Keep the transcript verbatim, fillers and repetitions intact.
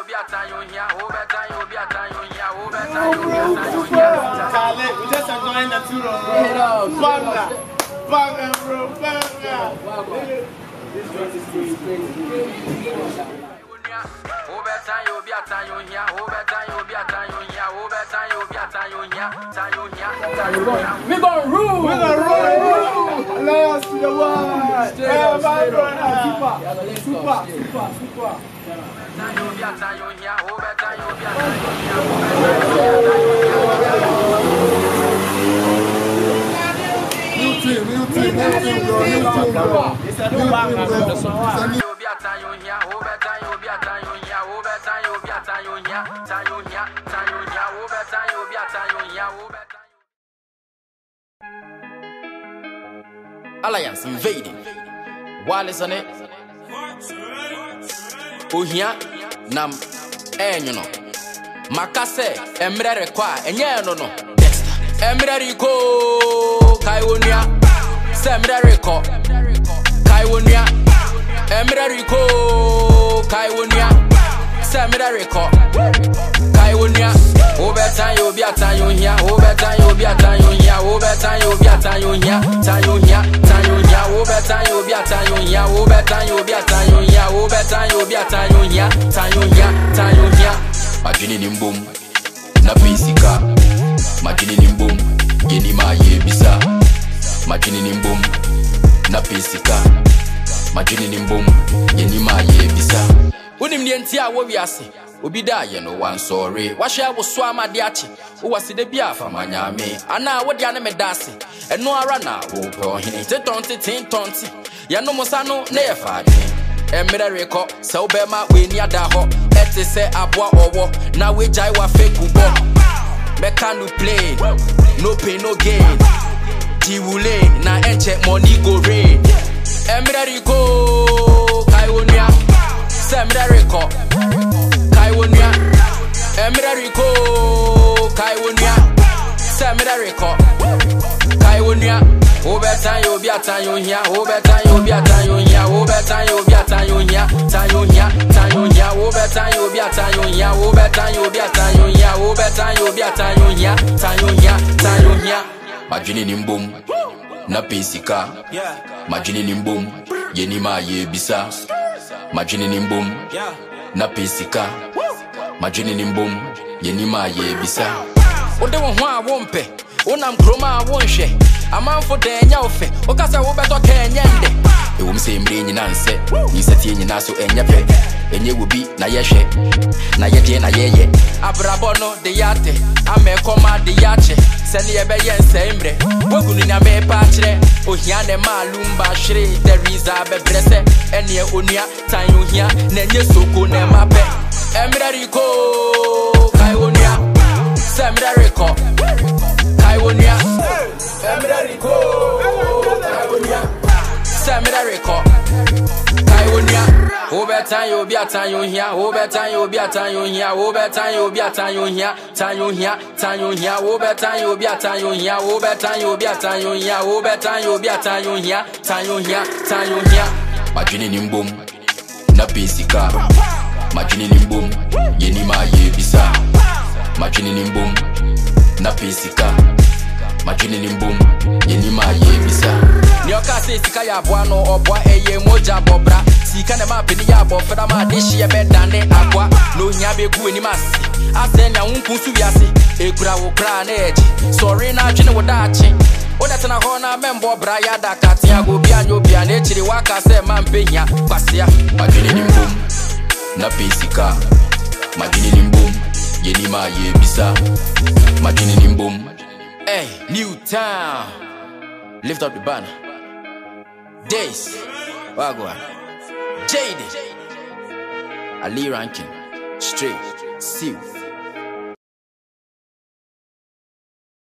Charlie, we just enjoying the tour. Banger, banger, bro, banger. This joint is crazy. Overtime, you'll be a time on here. Overtime, you'll be a time on here. Overtime, you'll be a time on here. Time on here. We're gonna rule. We're gonna rule. Let's to the world. Hey, my brother. Super, super, super. Overtime, you'll be a time on here. Overtime, you'll be a time on here. New team, new team, new team, bro, new team, bro. It's a new banger, bro. Alliance invading. Wallace on it. Oh, here, Nam, and you know. Makase, Emre require, and yeah, no, no. Emre Rico, Kaiwonia, Semre Rico, Kaiwonia, Emre Rico, Kaiwonia, Semre Rico, Kaiwonia. Overtime, you'll be a time on here. Overtime, you'll be a time on here. Overtime, you'll be a time on here. Time on here, time on here. Overtime, you'll be a time on here. Overtime, you'll be a time on here. Overtime, you'll be a time on here. Time on here, time on here. Majini nimbum, na pisika. Majini nimbum, yeni ma yebisa. Majini nimbum, na pisika. Majini nimbum, yeni ma yebisa. Unim nientia wo wiase. Obi da ye no one sorry. Wahwe wo so amade ache. Wo wase de bia fa manyame. Ana wo dia ne medase. Eno ara na wo pe ohene. Te tonti tin tonti. Ya no musa no na ye fa adwen. Emre reko se wo be ma we ni ada ho. Ete se aboa owo. Na we jai wa fake bo. Meka no play. No pain no gain. Diwule na enche money go rain. Emre reko Kaiwonia. Semre reko Kaiwonia, Emre Rico, Kaiwonia, Semre Rico, Kaiwonia. Overtime, you'll be a time on here. Overtime, you'll be a time on here. Overtime, you'll be a time on here. Time on here, time on here. Overtime, you'll be a time on here. Overtime, you'll be a time on here. Overtime, you'll be a time on here. Time on here, time on here. Majini nimbum, na pesika. Majini nimbum, yeni ma yebisa. Majini nimbum, na pesika. Majini nimbum, yeni ma yebisa. Ode wo ho a wompe, wonam kroma a wonhwe. Amanfo denya ofe, okasa wo beto kenye nde. E wo mse mre nyina nse, ni sati nyina so enye pe. Enye wo bi na yehwe, na yede na yeye. Abrabo no de yate, amekoma de yache. Sene ye be yense mre, wogunu nya me pa kire. Ohia ne malumba hwere, there is a bebrese. Ene onua tan ohia, na nye soko ne mape. Emre Rico, Kaiwonia, Semre Rico, Kaiwonia, Emre Rico, Kaiwonia, Semre Rico, Kaiwonia. Overtime, you'll be a time on here. Overtime, you'll be a time on here. Overtime, you'll be a time on here. Time on here, time on here. Overtime, you'll be a time on here. Overtime, you'll be a time on here. Overtime, you'll be a time on here. Time on here, time on here. Majini nimbum, na pesika. Majini nimbum, yeni ma yebisa. Majini nimbum, na pesika. Majini nimbum, yeni ma yebisa. Nyoka se sika ya boano obwa eye moja bobra. Sika ne ma peni ya bofra ma deshi e bedane akwa. No nya be ku eni masi. Asenya unku su wiase. Ekura wo kra na eji. Sorry na adwene wo daachi. Oda tena ho na membo bra ya da katia go bia nyo bia na echiri waka se ma mpehia kwasia. Majini nimbum, na pesika. Majini nimbum, yeni ma yebisa. Majini nimbum. Hey, New Town. Lift up the banner. Days. Wagwan. Jaded. Ali Rankin. Straight. Seal.